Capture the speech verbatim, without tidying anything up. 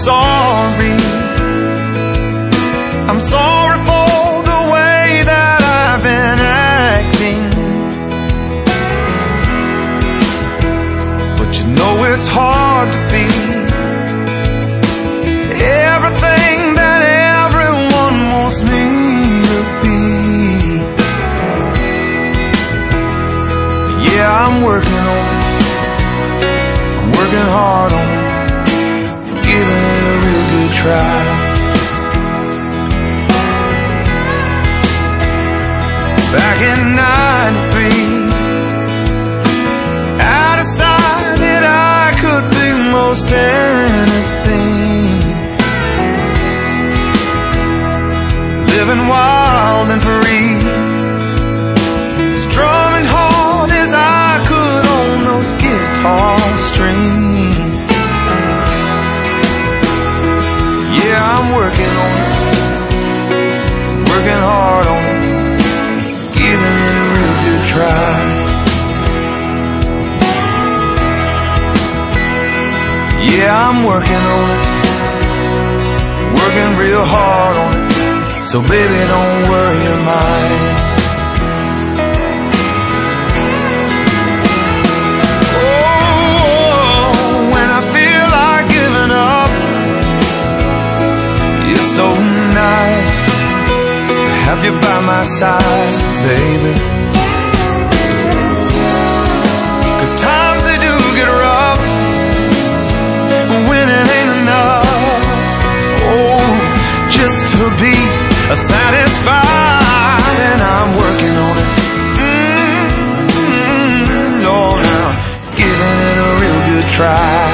sorry. I'm sorry for the way that I've been acting, but you know it's hard to be everything that everyone wants me to be. Yeah, I'm working on it, I'm working hard on it, giving it a real good try. Back in ninety-three, I decided I could be most anything, living wild and free, strumming hard as I could on those guitar strings. Yeah, I'm working on it, working hard on it, giving it a real good try. Yeah, I'm working on it, working real hard on it, so baby, don't worry your mind. Oh, when I feel like giving up, it's so nice to have you by my side, baby. 'Cause times they do get rough when it ain't enough, oh, just to be satisfied. And I'm working on it, mm-hmm, oh, now giving it a real good try.